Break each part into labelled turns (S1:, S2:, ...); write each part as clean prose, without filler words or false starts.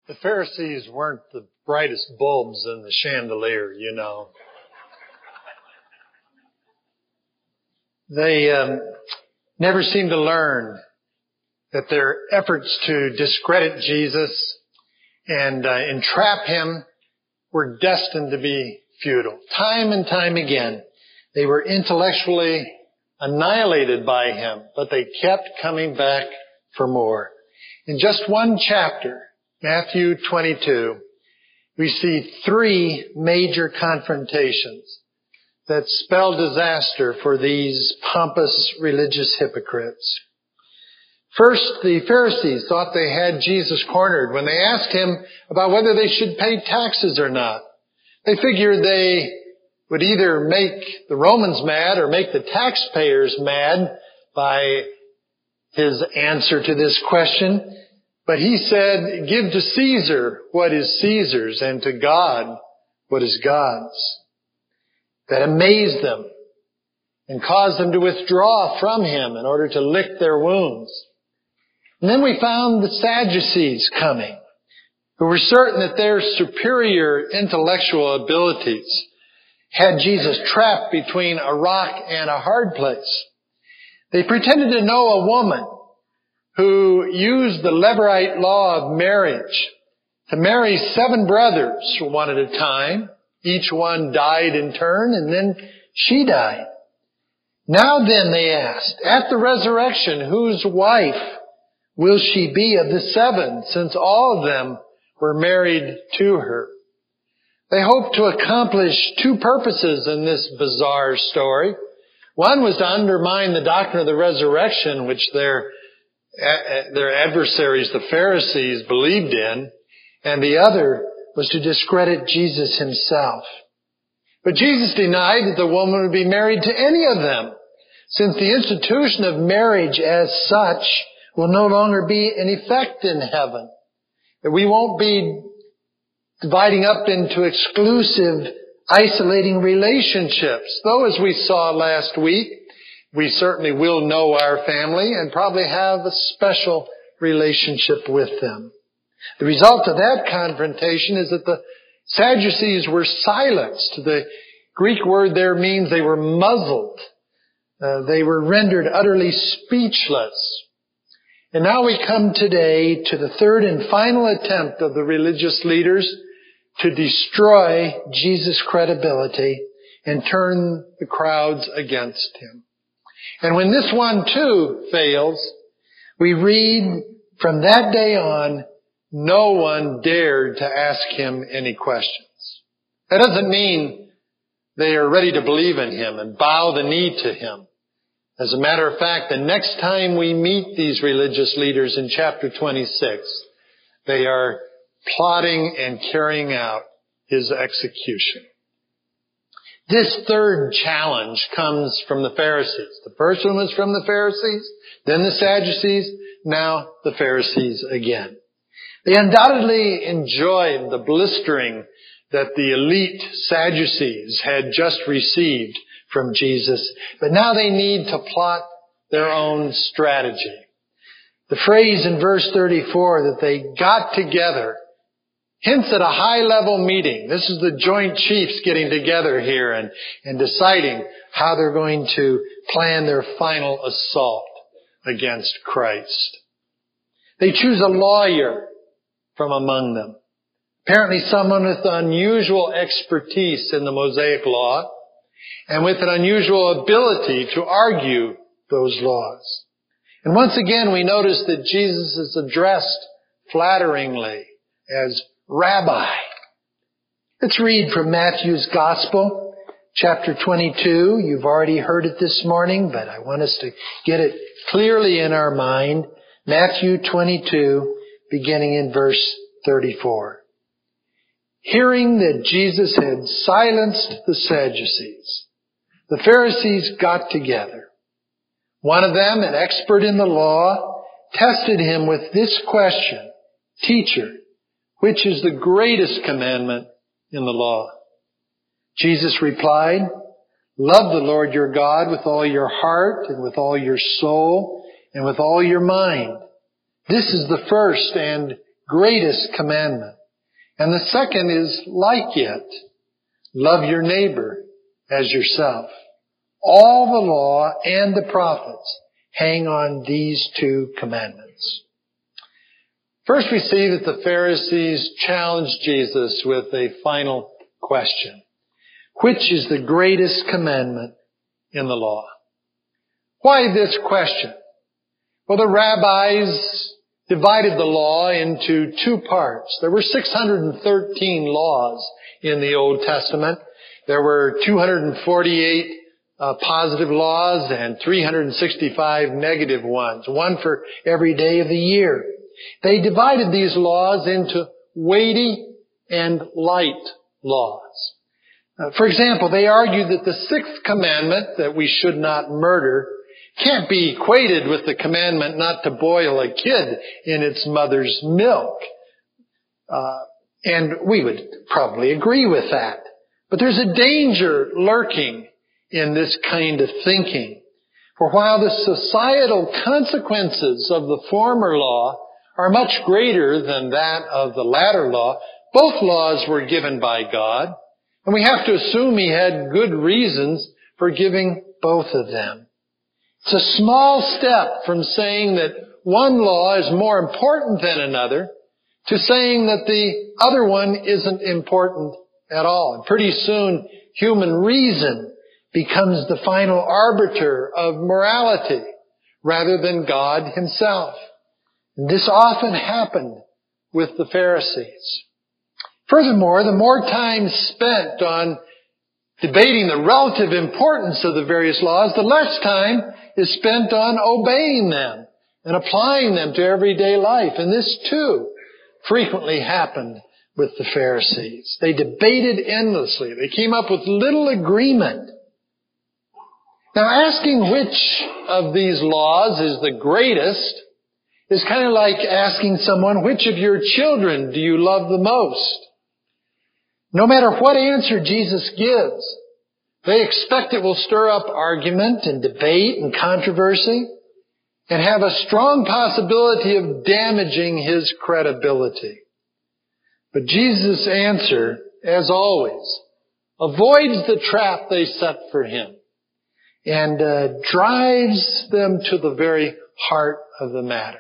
S1: The Pharisees weren't the brightest bulbs in the chandelier, you know. They never seemed to learn that their efforts to discredit Jesus and entrap him were destined to be futile. Time and time again, they were intellectually annihilated by him, but they kept coming back for more. In just one chapter, Matthew 22, we see three major confrontations that spell disaster for these pompous religious hypocrites. First, the Pharisees thought they had Jesus cornered when they asked him about whether they should pay taxes or not. They figured they would either make the Romans mad or make the taxpayers mad by his answer to this question. But he said, "Give to Caesar what is Caesar's and to God what is God's." That amazed them and caused them to withdraw from him in order to lick their wounds. And then we found the Sadducees coming, who were certain that their superior intellectual abilities had Jesus trapped between a rock and a hard place. They pretended to know a woman who used the Levirate law of marriage to marry 7 brothers one at a time. Each one died in turn, and then she died. Now then, they asked, at the resurrection, whose wife will she be of the 7, since all of them were married to her? They hoped to accomplish 2 purposes in this bizarre story. One was to undermine the doctrine of the resurrection, which their adversaries, the Pharisees, believed in, and the other was to discredit Jesus himself. But Jesus denied that the woman would be married to any of them, since the institution of marriage as such will no longer be in effect in heaven. That we won't be dividing up into exclusive, isolating relationships. Though, as we saw last week, we certainly will know our family and probably have a special relationship with them. The result of that confrontation is that the Sadducees were silenced. The Greek word there means they were muzzled. They were rendered utterly speechless. And now we come today to the third and final attempt of the religious leaders to destroy Jesus' credibility and turn the crowds against him. And when this one too fails, we read from that day on, no one dared to ask him any questions. That doesn't mean they are ready to believe in him and bow the knee to him. As a matter of fact, the next time we meet these religious leaders in chapter 26, they are plotting and carrying out his execution. This third challenge comes from the Pharisees. The first one was from the Pharisees, then the Sadducees, now the Pharisees again. They undoubtedly enjoyed the blistering that the elite Sadducees had just received from Jesus, but now they need to plot their own strategy. The phrase in verse 34 that they got together hints at a high-level meeting. This is the joint chiefs getting together here and deciding how they're going to plan their final assault against Christ. They choose a lawyer from among them. Apparently someone with unusual expertise in the Mosaic law and with an unusual ability to argue those laws. And once again, we notice that Jesus is addressed flatteringly as Rabbi. Let's read from Matthew's Gospel, chapter 22. You've already heard it this morning, but I want us to get it clearly in our mind. Matthew 22, beginning in verse 34. Hearing that Jesus had silenced the Sadducees, the Pharisees got together. One of them, an expert in the law, tested him with this question, "Teacher, which is the greatest commandment in the law?" Jesus replied, "Love the Lord your God with all your heart and with all your soul and with all your mind. This is the first and greatest commandment. And the second is like it. Love your neighbor as yourself. All the law and the prophets hang on these two commandments. First, we see that the Pharisees challenged Jesus with a final question. Which is the greatest commandment in the law? Why this question? Well, the rabbis divided the law into two parts. There were 613 laws in the Old Testament. There were 248 positive laws and 365 negative ones, one for every day of the year. They divided these laws into weighty and light laws. For example, they argued that the sixth commandment, that we should not murder, can't be equated with the commandment not to boil a kid in its mother's milk. And we would probably agree with that. But there's a danger lurking in this kind of thinking. For while the societal consequences of the former law are much greater than that of the latter law, both laws were given by God, and we have to assume He had good reasons for giving both of them. It's a small step from saying that one law is more important than another to saying that the other one isn't important at all. And pretty soon, human reason becomes the final arbiter of morality rather than God Himself. And this often happened with the Pharisees. Furthermore, the more time spent on debating the relative importance of the various laws, the less time is spent on obeying them and applying them to everyday life. And this too frequently happened with the Pharisees. They debated endlessly. They came up with little agreement. Now, asking which of these laws is the greatest is kind of like asking someone, which of your children do you love the most? No matter what answer Jesus gives, they expect it will stir up argument and debate and controversy and have a strong possibility of damaging His credibility. But Jesus' answer, as always, avoids the trap they set for Him and drives them to the very heart of the matter.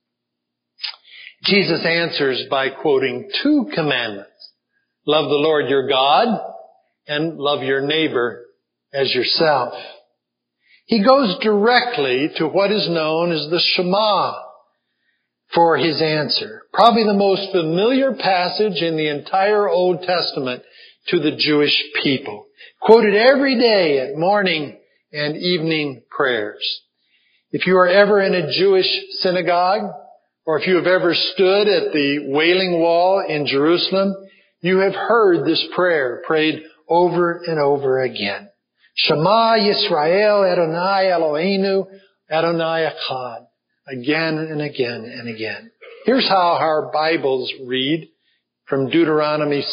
S1: Jesus answers by quoting two commandments. Love the Lord your God and love your neighbor as yourself. He goes directly to what is known as the Shema for His answer. Probably the most familiar passage in the entire Old Testament to the Jewish people. Quoted every day at morning and evening prayers. If you are ever in a Jewish synagogue, or if you have ever stood at the Wailing Wall in Jerusalem, you have heard this prayer prayed over and over again. Shema Yisrael Adonai Eloheinu Adonai Echad. Again and again and again. Here's how our Bibles read from Deuteronomy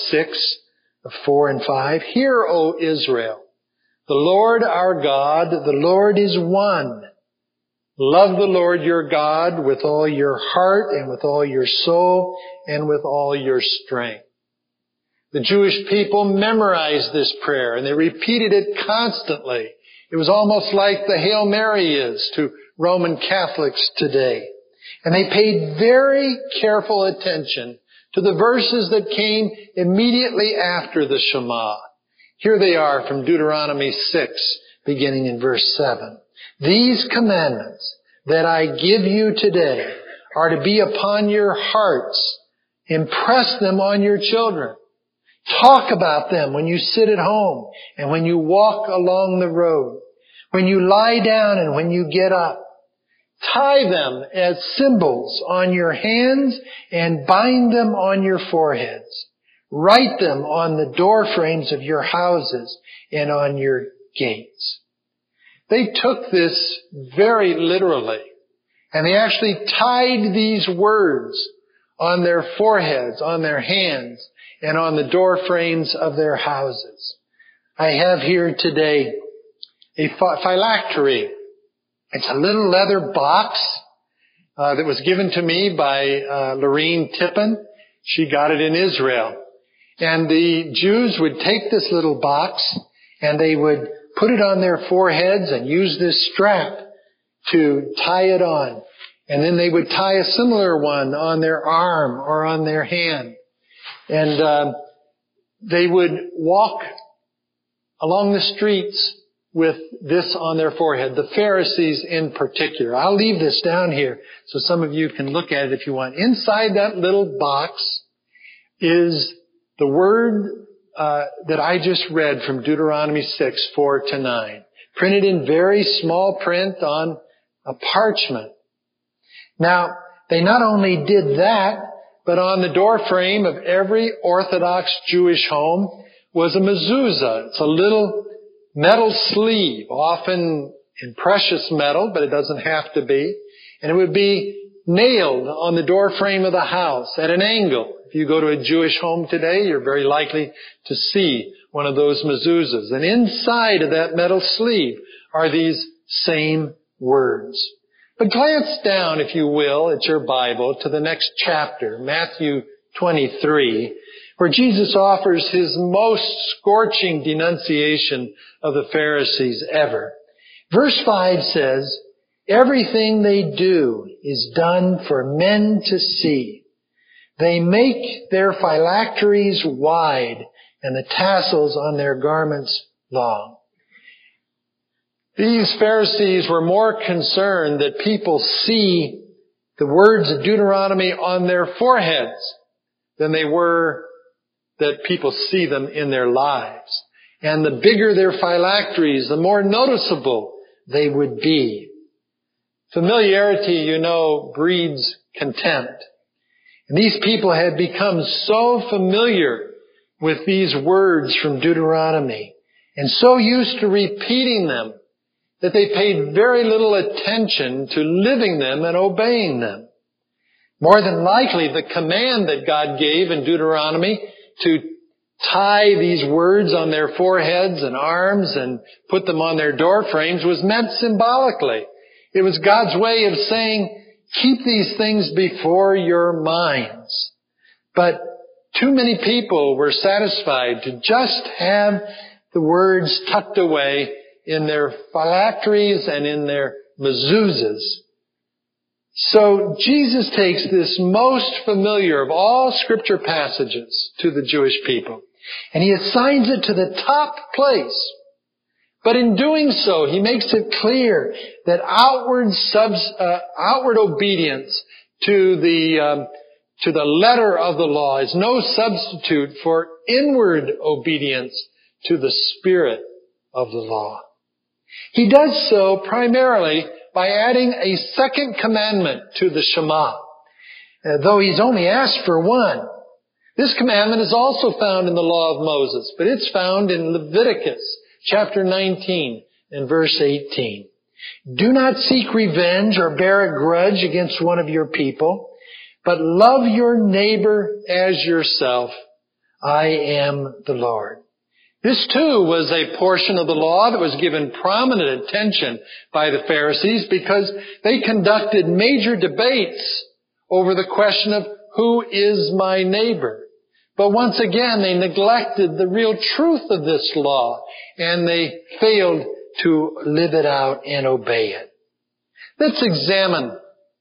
S1: 6:4 and 5. Hear, O Israel, the Lord our God, the Lord is one. Love the Lord your God with all your heart and with all your soul and with all your strength. The Jewish people memorized this prayer and they repeated it constantly. It was almost like the Hail Mary is to Roman Catholics today. And they paid very careful attention to the verses that came immediately after the Shema. Here they are from Deuteronomy 6, beginning in verse 7. These commandments that I give you today are to be upon your hearts. Impress them on your children. Talk about them when you sit at home and when you walk along the road, when you lie down and when you get up. Tie them as symbols on your hands and bind them on your foreheads. Write them on the door frames of your houses and on your gates. They took this very literally, and they actually tied these words on their foreheads, on their hands, and on the door frames of their houses. I have here today a phylactery. It's a little leather box that was given to me by Lorene Tippin. She got it in Israel. And the Jews would take this little box and they would put it on their foreheads and use this strap to tie it on. And then they would tie a similar one on their arm or on their hand. And they would walk along the streets with this on their forehead, the Pharisees in particular. I'll leave this down here so some of you can look at it if you want. Inside that little box is the word that I just read from Deuteronomy 6, 4-9, printed in very small print on a parchment. Now, they not only did that, but on the door frame of every Orthodox Jewish home was a mezuzah. It's a little metal sleeve, often in precious metal, but it doesn't have to be. And it would be nailed on the door frame of the house at an angle. If you go to a Jewish home today, you're very likely to see one of those mezuzahs. And inside of that metal sleeve are these same words. But glance down, if you will, at your Bible to the next chapter, Matthew 23, where Jesus offers his most scorching denunciation of the Pharisees ever. Verse 5 says, "Everything they do is done for men to see. They make their phylacteries wide and the tassels on their garments long." These Pharisees were more concerned that people see the words of Deuteronomy on their foreheads than they were that people see them in their lives. And the bigger their phylacteries, the more noticeable they would be. Familiarity, you know, breeds contempt. And these people had become so familiar with these words from Deuteronomy and so used to repeating them that they paid very little attention to living them and obeying them. More than likely, the command that God gave in Deuteronomy to tie these words on their foreheads and arms and put them on their door frames was meant symbolically. It was God's way of saying, keep these things before your minds. But too many people were satisfied to just have the words tucked away in their phylacteries and in their mezuzahs. So Jesus takes this most familiar of all scripture passages to the Jewish people, and he assigns it to the top place. But in doing so, he makes it clear that outward obedience to the letter of the law is no substitute for inward obedience to the spirit of the law. He does so primarily by adding a second commandment to the Shema, though he's only asked for one. This commandment is also found in the law of Moses, but it's found in Leviticus chapter 19 and verse 18. "Do not seek revenge or bear a grudge against one of your people, but love your neighbor as yourself. I am the Lord." This too was a portion of the law that was given prominent attention by the Pharisees because they conducted major debates over the question of who is my neighbor. But once again, they neglected the real truth of this law and they failed to live it out and obey it. Let's examine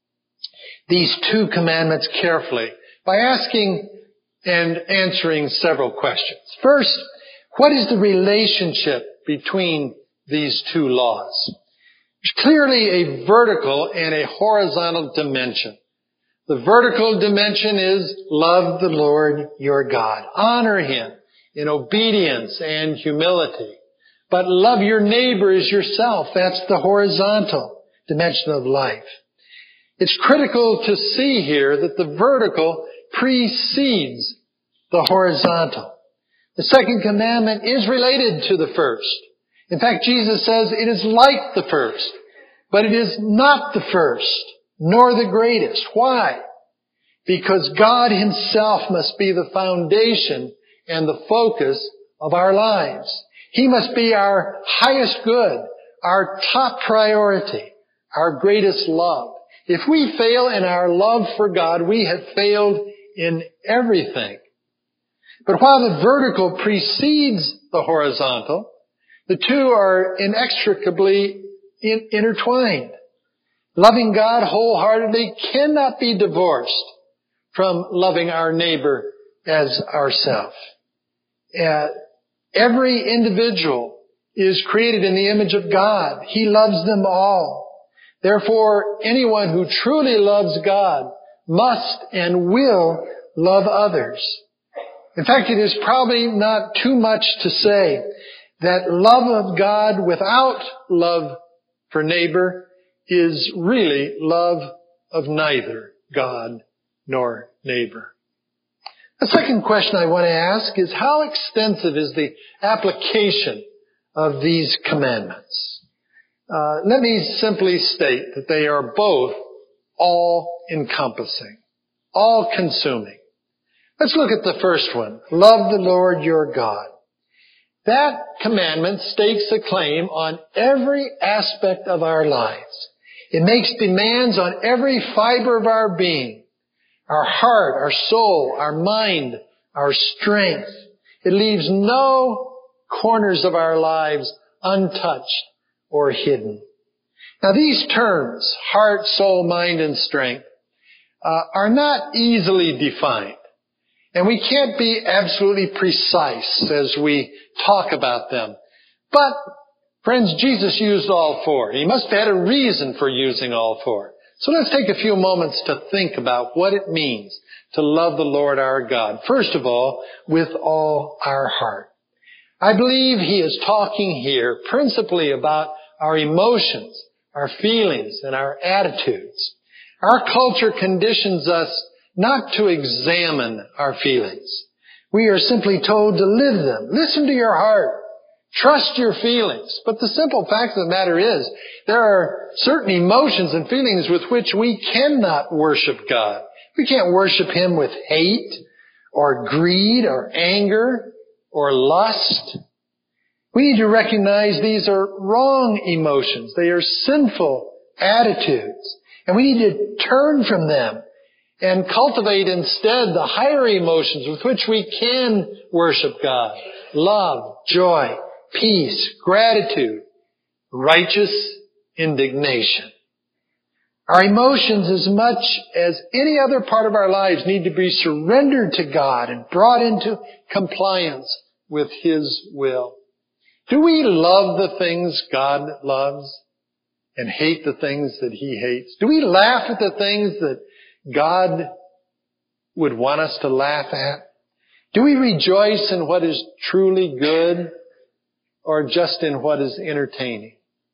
S1: these two commandments carefully by asking and answering several questions. First, what is the relationship between these two laws? There's clearly a vertical and a horizontal dimension. The vertical dimension is love the Lord your God. Honor him in obedience and humility. But love your neighbor as yourself. That's the horizontal dimension of life. It's critical to see here that the vertical precedes the horizontal. The second commandment is related to the first. In fact, Jesus says it is like the first, but it is not the first, nor the greatest. Why? Because God himself must be the foundation and the focus of our lives. He must be our highest good, our top priority, our greatest love. If we fail in our love for God, we have failed in everything. But while the vertical precedes the horizontal, the two are inextricably intertwined. Loving God wholeheartedly cannot be divorced from loving our neighbor as ourselves. Every individual is created in the image of God. He loves them all. Therefore, anyone who truly loves God must and will love others. In fact, it is probably not too much to say that love of God without love for neighbor is really love of neither God nor neighbor. The second question I want to ask is, how extensive is the application of these commandments? Let me simply state that they are both all-encompassing, all-consuming. Let's look at the first one. Love the Lord your God. That commandment stakes a claim on every aspect of our lives. It makes demands on every fiber of our being, our heart, our soul, our mind, our strength. It leaves no corners of our lives untouched or hidden. Now these terms, heart, soul, mind, and strength, are not easily defined. And we can't be absolutely precise as we talk about them. But, friends, Jesus used all four. He must have had a reason for using all four. So let's take a few moments to think about what it means to love the Lord our God. First of all, with all our heart. I believe he is talking here principally about our emotions, our feelings, and our attitudes. Our culture conditions us not to examine our feelings. We are simply told to live them. Listen to your heart. Trust your feelings. But the simple fact of the matter is, there are certain emotions and feelings with which we cannot worship God. We can't worship Him with hate, or greed, or anger, or lust. We need to recognize these are wrong emotions. They are sinful attitudes. And we need to turn from them and cultivate instead the higher emotions with which we can worship God. Love, joy, peace, gratitude, righteous indignation. Our emotions, as much as any other part of our lives, need to be surrendered to God and brought into compliance with His will. Do we love the things God loves and hate the things that He hates? Do we laugh at the things that God would want us to laugh at? Do we rejoice in what is truly good or just in what is entertaining?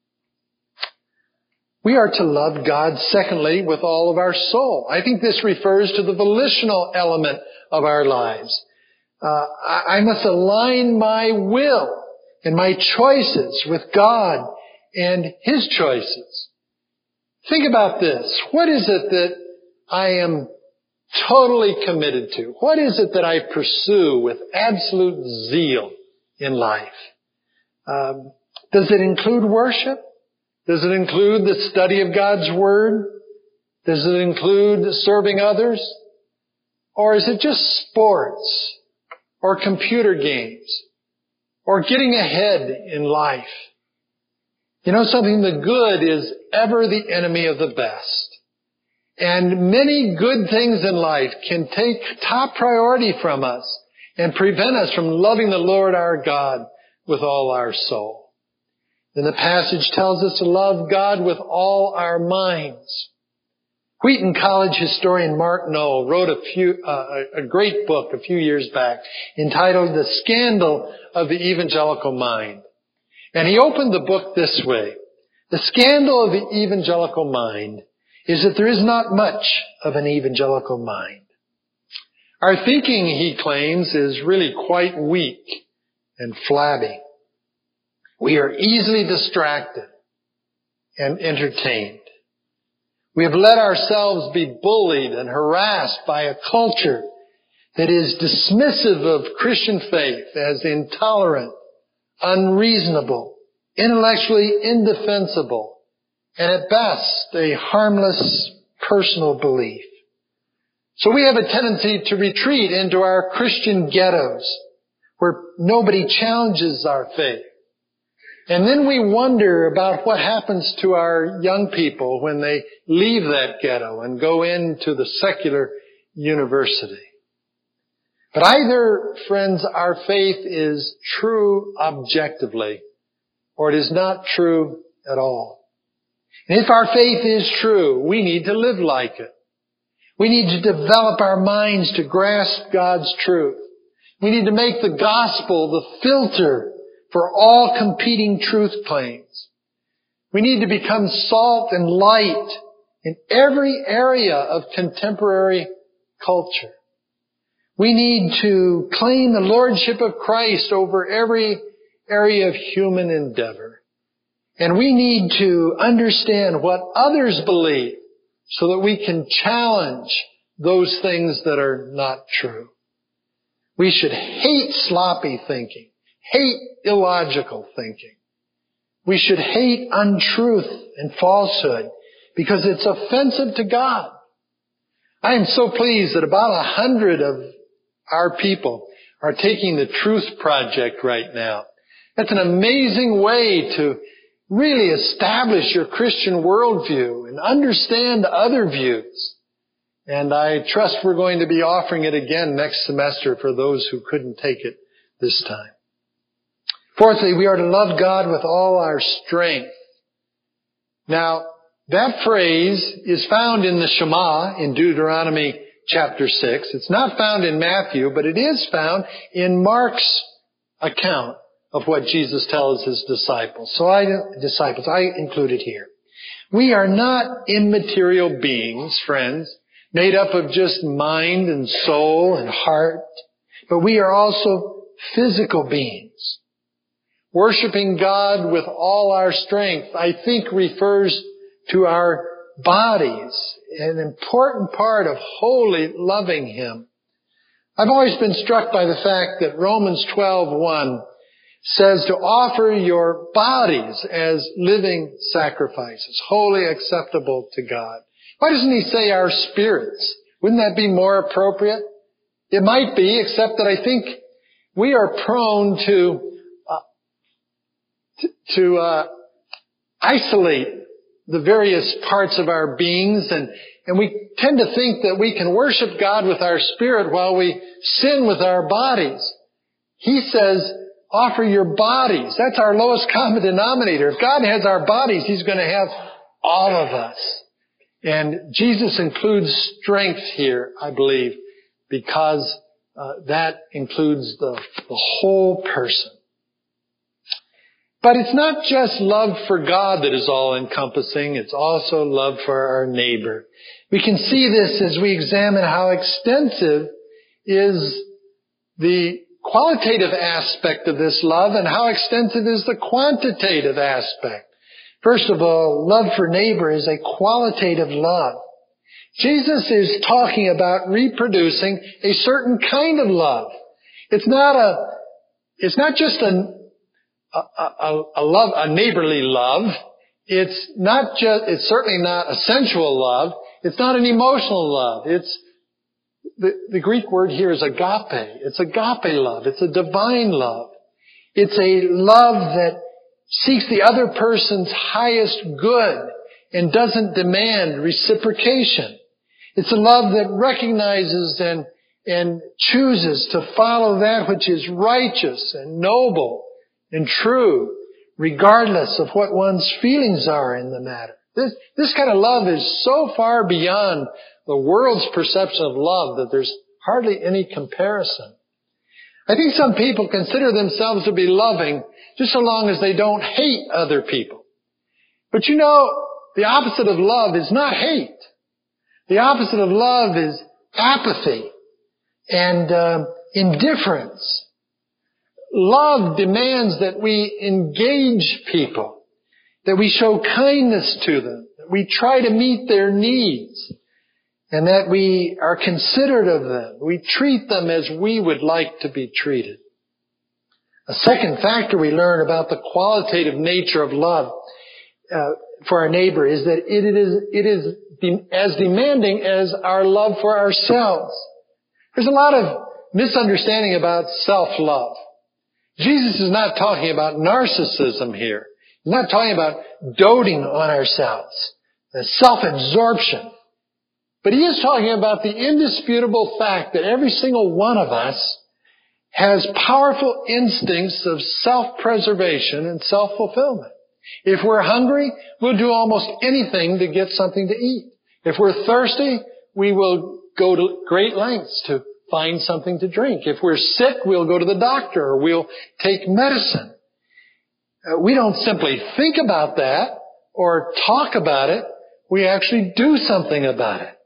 S1: We are to love God, secondly, with all of our soul. I think this refers to the volitional element of our lives. I must align my will and my choices with God and His choices. Think about this. What is it that I am totally committed to? What is it that I pursue with absolute zeal in life? Does it include worship? Does it include the study of God's Word? Does it include serving others? Or is it just sports or computer games or getting ahead in life? You know something? The good is ever the enemy of the best. And many good things in life can take top priority from us and prevent us from loving the Lord our God with all our soul. Then the passage tells us to love God with all our minds. Wheaton College historian Mark Noll wrote a great book a few years back entitled The Scandal of the Evangelical Mind. And he opened the book this way. The scandal of the evangelical mind is that there is not much of an evangelical mind. Our thinking, he claims, is really quite weak and flabby. We are easily distracted and entertained. We have let ourselves be bullied and harassed by a culture that is dismissive of Christian faith as intolerant, unreasonable, intellectually indefensible, and at best a harmless personal belief. So we have a tendency to retreat into our Christian ghettos where nobody challenges our faith. And then we wonder about what happens to our young people when they leave that ghetto and go into the secular university. But either, friends, our faith is true objectively, or it is not true at all. And if our faith is true, we need to live like it. We need to develop our minds to grasp God's truth. We need to make the gospel the filter for all competing truth claims. We need to become salt and light in every area of contemporary culture. We need to claim the lordship of Christ over every area of human endeavor. And we need to understand what others believe so that we can challenge those things that are not true. We should hate sloppy thinking, hate illogical thinking. We should hate untruth and falsehood because it's offensive to God. I am so pleased that about 100 of our people are taking the Truth Project right now. That's an amazing way to really establish your Christian worldview and understand other views. And I trust we're going to be offering it again next semester for those who couldn't take it this time. Fourthly, we are to love God with all our strength. Now, that phrase is found in the Shema in Deuteronomy chapter 6. It's not found in Matthew, but it is found in Mark's account of what Jesus tells his disciples. So I include it here. We are not immaterial beings, friends, made up of just mind and soul and heart, but we are also physical beings. Worshiping God with all our strength, I think, refers to our bodies, an important part of wholly loving Him. I've always been struck by the fact that Romans 12:1 says to offer your bodies as living sacrifices, wholly acceptable to God. Why doesn't He say our spirits? Wouldn't that be more appropriate? It might be, except that I think we are prone to isolate the various parts of our beings, and we tend to think that we can worship God with our spirit while we sin with our bodies. He says, offer your bodies. That's our lowest common denominator. If God has our bodies, He's going to have all of us. And Jesus includes strength here, I believe, because that includes the whole person. But it's not just love for God that is all-encompassing. It's also love for our neighbor. We can see this as we examine how extensive is the qualitative aspect of this love and how extensive is the quantitative aspect. First of all, love for neighbor is a qualitative love. Jesus is talking about reproducing a certain kind of love. It's not just a neighborly love. It's certainly not a sensual love. It's not an emotional love. It's the Greek word here is agape. It's agape love. It's a divine love. It's a love that seeks the other person's highest good and doesn't demand reciprocation. It's a love that recognizes and chooses to follow that which is righteous and noble and true, regardless of what one's feelings are in the matter. This kind of love is so far beyond the world's perception of love that there's hardly any comparison. I think some people consider themselves to be loving just so long as they don't hate other people. But you know, the opposite of love is not hate. The opposite of love is apathy and indifference. Love demands that we engage people, that we show kindness to them, that we try to meet their needs, and that we are considerate of them. We treat them as we would like to be treated. A second factor we learn about the qualitative nature of love for our neighbor is that it is as demanding as our love for ourselves. There's a lot of misunderstanding about self-love. Jesus is not talking about narcissism here. He's not talking about doting on ourselves, self-absorption. But he is talking about the indisputable fact that every single one of us has powerful instincts of self-preservation and self-fulfillment. If we're hungry, we'll do almost anything to get something to eat. If we're thirsty, we will go to great lengths to find something to drink. If we're sick, we'll go to the doctor or we'll take medicine. We don't simply think about that or talk about it. We actually do something about it.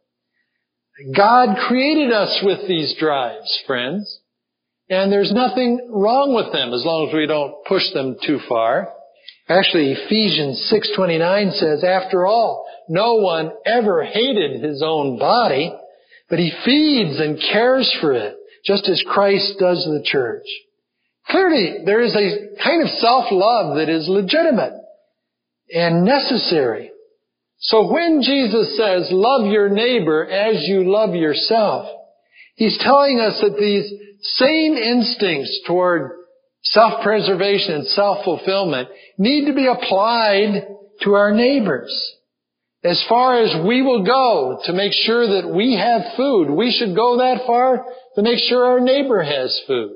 S1: God created us with these drives, friends. And there's nothing wrong with them as long as we don't push them too far. Actually, Ephesians 6:29 says, after all, no one ever hated his own body, but he feeds and cares for it, just as Christ does the church. Clearly, there is a kind of self-love that is legitimate and necessary. So when Jesus says, love your neighbor as you love yourself, he's telling us that these same instincts toward self-preservation and self-fulfillment need to be applied to our neighbors. As far as we will go to make sure that we have food, we should go that far to make sure our neighbor has food.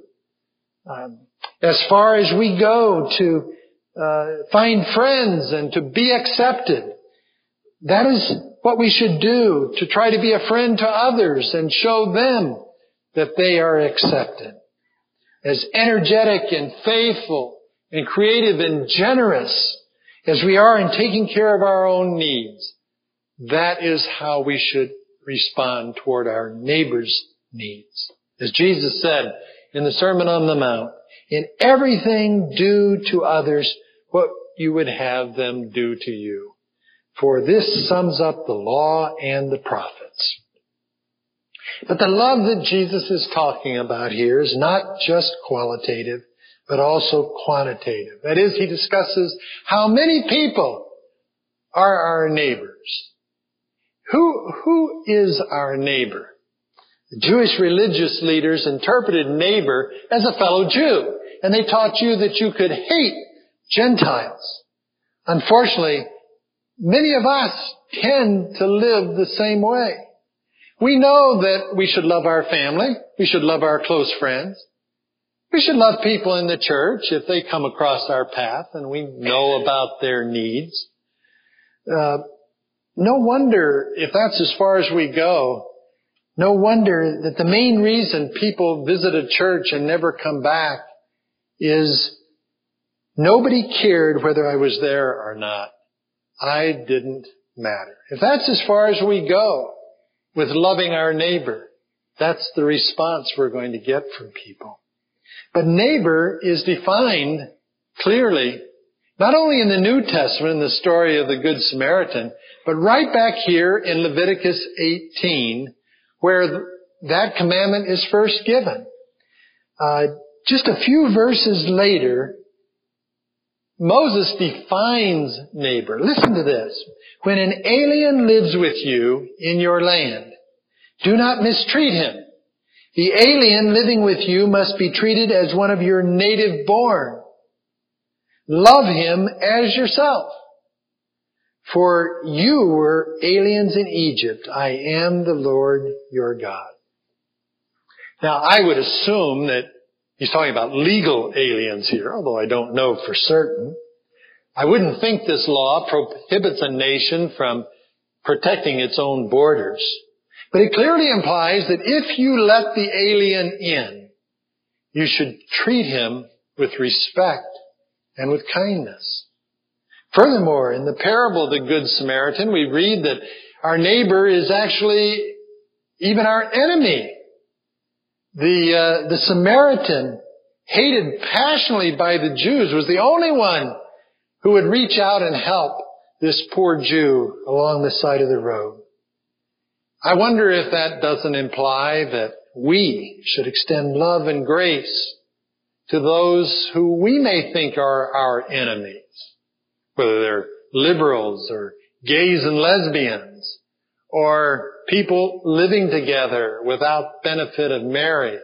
S1: As far as we go to find friends and to be accepted, that is what we should do, to try to be a friend to others and show them that they are accepted. As energetic and faithful and creative and generous as we are in taking care of our own needs, that is how we should respond toward our neighbor's needs. As Jesus said in the Sermon on the Mount, in everything do to others what you would have them do to you. For this sums up the law and the prophets. But the love that Jesus is talking about here is not just qualitative, but also quantitative. That is, he discusses how many people are our neighbors. Who is our neighbor? The Jewish religious leaders interpreted neighbor as a fellow Jew, and they taught you that you could hate Gentiles. Unfortunately, many of us tend to live the same way. We know that we should love our family. We should love our close friends. We should love people in the church if they come across our path and we know about their needs. No wonder, if that's as far as we go, no wonder that the main reason people visit a church and never come back is nobody cared whether I was there or not. I didn't matter. If that's as far as we go with loving our neighbor, that's the response we're going to get from people. But neighbor is defined clearly, not only in the New Testament, in the story of the Good Samaritan, but right back here in Leviticus 18, where that commandment is first given. Just a few verses later, Moses defines neighbor. Listen to this. When an alien lives with you in your land, do not mistreat him. The alien living with you must be treated as one of your native born. Love him as yourself. For you were aliens in Egypt. I am the Lord your God. Now, I would assume that he's talking about legal aliens here, although I don't know for certain. I wouldn't think this law prohibits a nation from protecting its own borders. But it clearly implies that if you let the alien in, you should treat him with respect and with kindness. Furthermore, in the parable of the Good Samaritan, we read that our neighbor is actually even our enemy. The Samaritan, hated passionately by the Jews, was the only one who would reach out and help this poor Jew along the side of the road. I wonder if that doesn't imply that we should extend love and grace to those who we may think are our enemies, whether they're liberals or gays and lesbians or people living together without benefit of marriage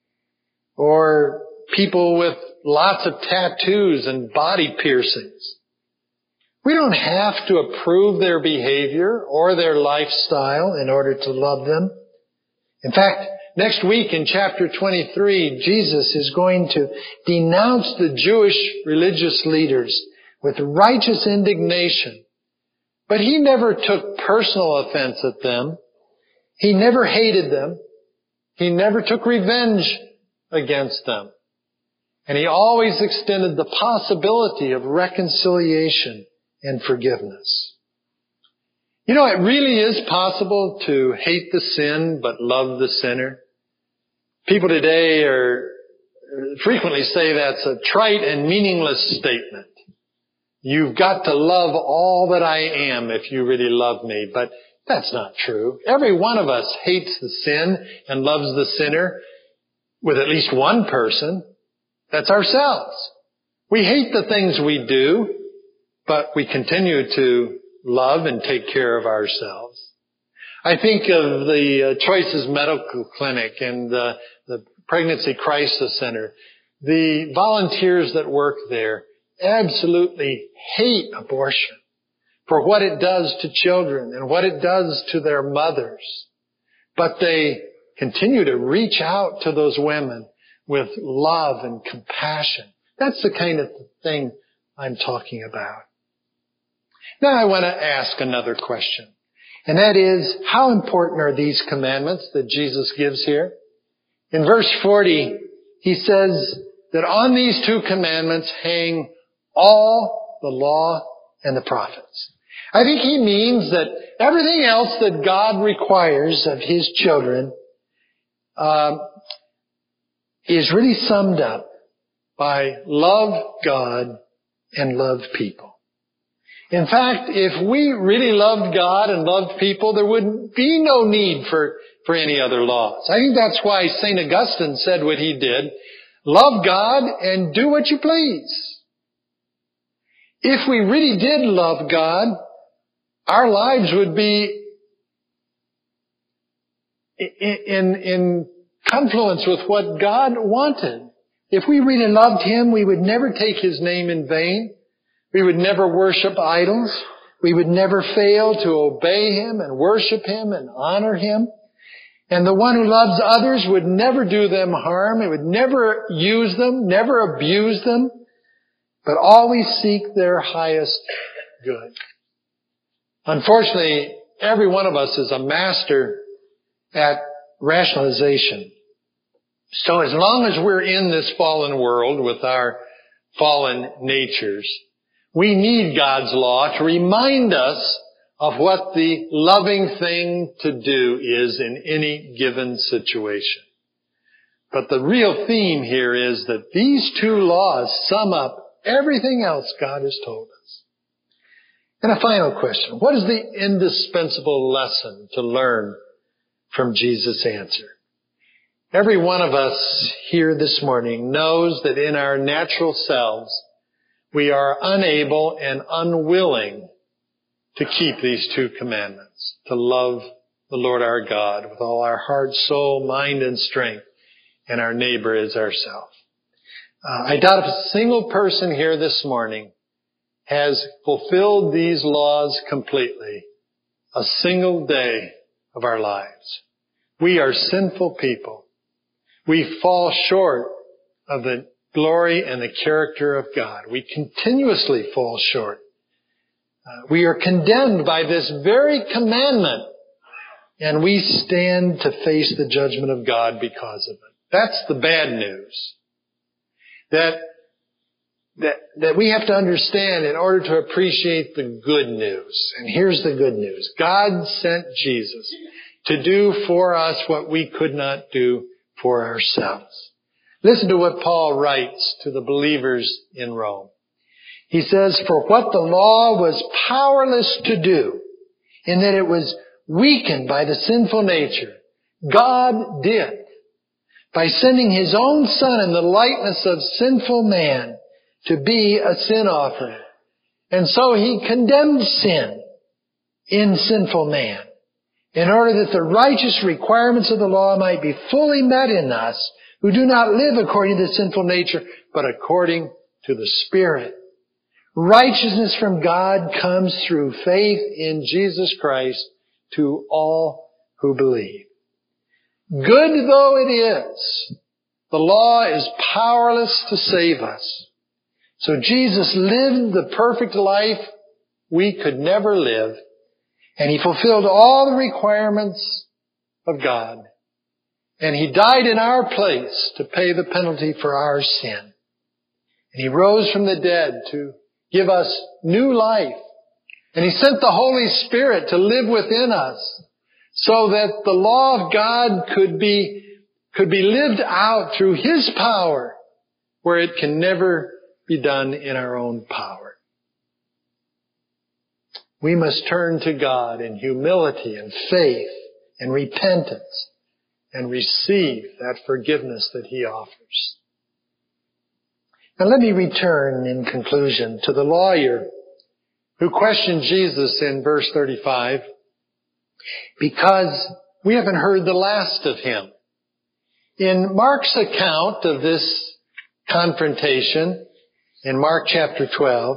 S1: or people with lots of tattoos and body piercings. We don't have to approve their behavior or their lifestyle in order to love them. In fact, next week in chapter 23, Jesus is going to denounce the Jewish religious leaders with righteous indignation. But he never took personal offense at them. He never hated them. He never took revenge against them. And he always extended the possibility of reconciliation and forgiveness. You know, it really is possible to hate the sin but love the sinner. People today frequently say that's a trite and meaningless statement. You've got to love all that I am if you really love me. But that's not true. Every one of us hates the sin and loves the sinner with at least one person. That's ourselves. We hate the things we do, but we continue to love and take care of ourselves. I think of the Choices Medical Clinic and the Pregnancy Crisis Center. The volunteers that work there absolutely hate abortion for what it does to children and what it does to their mothers. But they continue to reach out to those women with love and compassion. That's the kind of thing I'm talking about. Now I want to ask another question. And that is, how important are these commandments that Jesus gives here? In verse 40, he says that on these two commandments hang all the law and the prophets. I think he means that everything else that God requires of his children is really summed up by love God and love people. In fact, if we really loved God and loved people, there would be no need for any other laws. I think that's why St. Augustine said what he did. Love God and do what you please. If we really did love God, our lives would be in confluence with what God wanted. If we really loved Him, we would never take His name in vain. We would never worship idols. We would never fail to obey Him and worship Him and honor Him. And the one who loves others would never do them harm. It would never use them, never abuse them, but always seek their highest good. Unfortunately, every one of us is a master at rationalization. So as long as we're in this fallen world with our fallen natures, we need God's law to remind us of what the loving thing to do is in any given situation. But the real theme here is that these two laws sum up everything else God has told us. And a final question. What is the indispensable lesson to learn from Jesus' answer? Every one of us here this morning knows that in our natural selves, we are unable and unwilling to keep these two commandments, to love the Lord our God with all our heart, soul, mind, and strength, and our neighbor as ourselves. I doubt if a single person here this morning has fulfilled these laws completely a single day of our lives. We are sinful people. We fall short of the glory and the character of God. We continuously fall short. We are condemned by this very commandment, and we stand to face the judgment of God because of it. That's the bad news. That we have to understand in order to appreciate the good news. And here's the good news. God sent Jesus to do for us what we could not do for ourselves. Listen to what Paul writes to the believers in Rome. He says, "For what the law was powerless to do, in that it was weakened by the sinful nature, God did, by sending His own Son in the likeness of sinful man to be a sin offering. And so He condemned sin in sinful man in order that the righteous requirements of the law might be fully met in us who do not live according to the sinful nature, but according to the Spirit. Righteousness from God comes through faith in Jesus Christ to all who believe. Good though it is, the law is powerless to save us. So Jesus lived the perfect life we could never live, and He fulfilled all the requirements of God. And He died in our place to pay the penalty for our sin. And He rose from the dead to give us new life. And He sent the Holy Spirit to live within us so that the law of God could be lived out through His power where it can never be done in our own power. We must turn to God in humility and faith and repentance and receive that forgiveness that He offers. Now let me return in conclusion to the lawyer who questioned Jesus in verse 35 because we haven't heard the last of him. In Mark's account of this confrontation, in Mark chapter 12,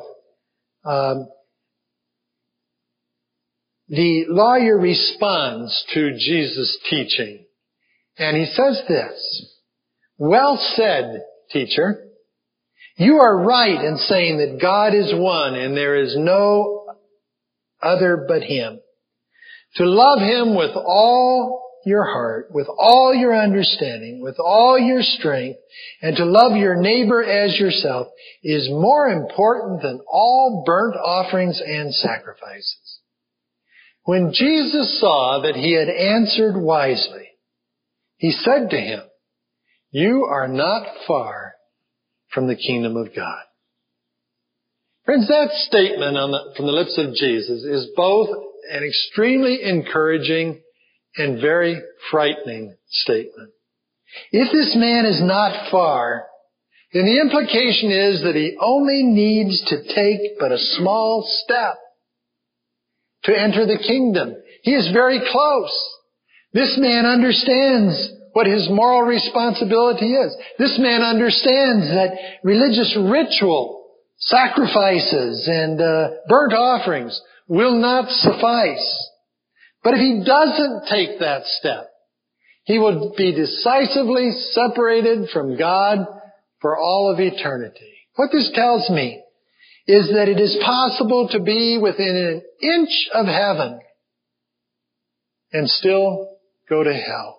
S1: the lawyer responds to Jesus' teaching. And he says this, "Well said, teacher. You are right in saying that God is one and there is no other but Him. To love Him with all your heart, with all your understanding, with all your strength, and to love your neighbor as yourself is more important than all burnt offerings and sacrifices." When Jesus saw that he had answered wisely, He said to him, "You are not far from the kingdom of God." Friends, that statement from the lips of Jesus is both an extremely encouraging and very frightening statement. If this man is not far, then the implication is that he only needs to take but a small step to enter the kingdom. He is very close. This man understands what his moral responsibility is. This man understands that religious ritual, sacrifices, and burnt offerings will not suffice. But if he doesn't take that step, he will be decisively separated from God for all of eternity. What this tells me is that it is possible to be within an inch of heaven and still go to hell.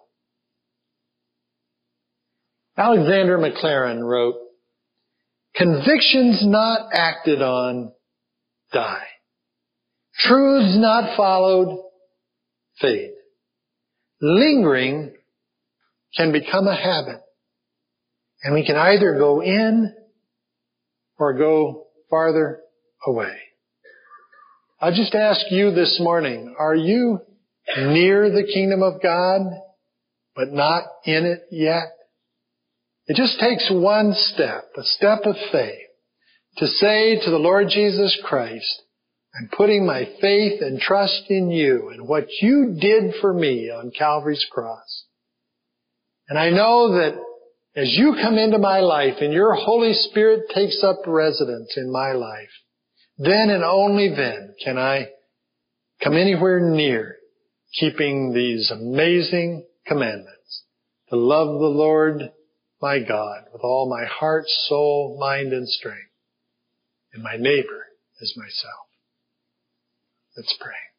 S1: Alexander McLaren wrote, "Convictions not acted on die. Truths not followed fade. Lingering can become a habit, and we can either go in or go farther away." I'll just ask you this morning, are you near the kingdom of God, but not in it yet? It just takes one step, a step of faith, to say to the Lord Jesus Christ, "I'm putting my faith and trust in you and what you did for me on Calvary's cross. And I know that as you come into my life and your Holy Spirit takes up residence in my life, then and only then can I come anywhere near keeping these amazing commandments, to love the Lord my God with all my heart, soul, mind, and strength, and my neighbor as myself." Let's pray.